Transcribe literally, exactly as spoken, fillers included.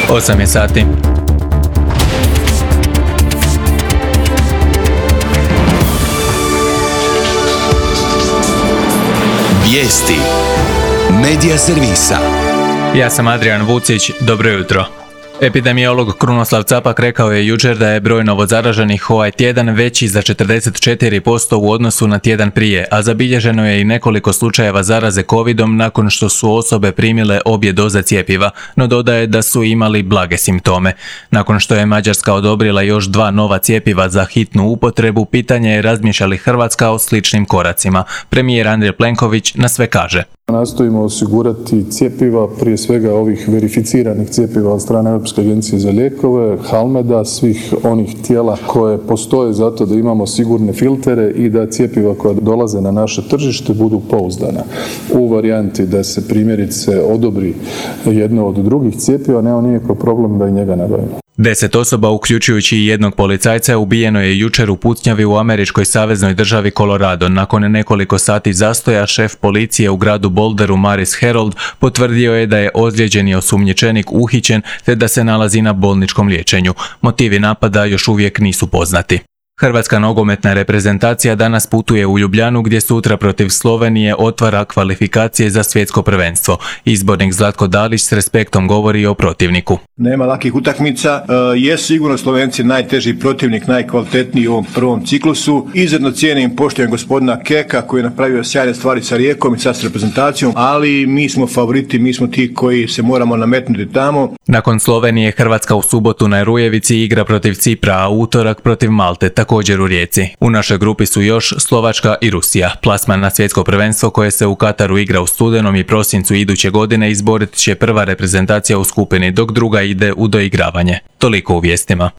osam je sati. Vijesti Medija servisa. Ja sam Adrian Vucić, dobro jutro. Epidemiolog Krunoslav Capak rekao je jučer da je broj novozaraženih ovaj tjedan veći za četrdeset četiri posto u odnosu na tjedan prije, a zabilježeno je i nekoliko slučajeva zaraze covidom nakon što su osobe primile obje doze cjepiva, no dodaje da su imali blage simptome. Nakon što je Mađarska odobrila još dva nova cjepiva za hitnu upotrebu, pitanje je razmišlja li Hrvatska o sličnim koracima. Premijer Andrej Plenković na sve kaže. Nastojimo osigurati cjepiva, prije svega ovih verificiranih cjepiva od strane Europske agencije za lijekove, Halmeda, svih onih tijela koje postoje zato da imamo sigurne filtere i da cjepiva koja dolaze na naše tržište budu pouzdana. U varijanti da se primjerice odobri jedno od drugih cjepiva, nema nikakav problem da i njega nabavimo. Deset osoba, uključujući i jednog policajca, ubijeno je jučer u pucnjavi u američkoj saveznoj državi Colorado. Nakon nekoliko sati zastoja, šef policije u gradu Boulderu Maris Herold potvrdio je da je ozlijeđeni osumnjičenik uhićen te da se nalazi na bolničkom liječenju. Motivi napada još uvijek nisu poznati. Hrvatska nogometna reprezentacija danas putuje u Ljubljanu gdje sutra protiv Slovenije otvara kvalifikacije za svjetsko prvenstvo. Izbornik Zlatko Dalić s respektom govori o protivniku. Nema lakih utakmica, e, je sigurno Slovenci najteži protivnik, najkvalitetniji u ovom prvom ciklusu. Izuzetno cijenim, poštujem gospodina Keka koji je napravio sjajne stvari sa Rijekom i sad s reprezentacijom, ali mi smo favoriti, mi smo ti koji se moramo nametnuti tamo. Nakon Slovenije, Hrvatska u subotu na Rujevici igra protiv Cipra, a utorak protiv Malte, također u Rijeci. U našoj grupi su još Slovačka i Rusija. Plasman na svjetsko prvenstvo koje se u Kataru igra u studenom i prosincu iduće godine izborit će prva reprezentacija u skupini, dok druga ide u doigravanje. Toliko u vijestima.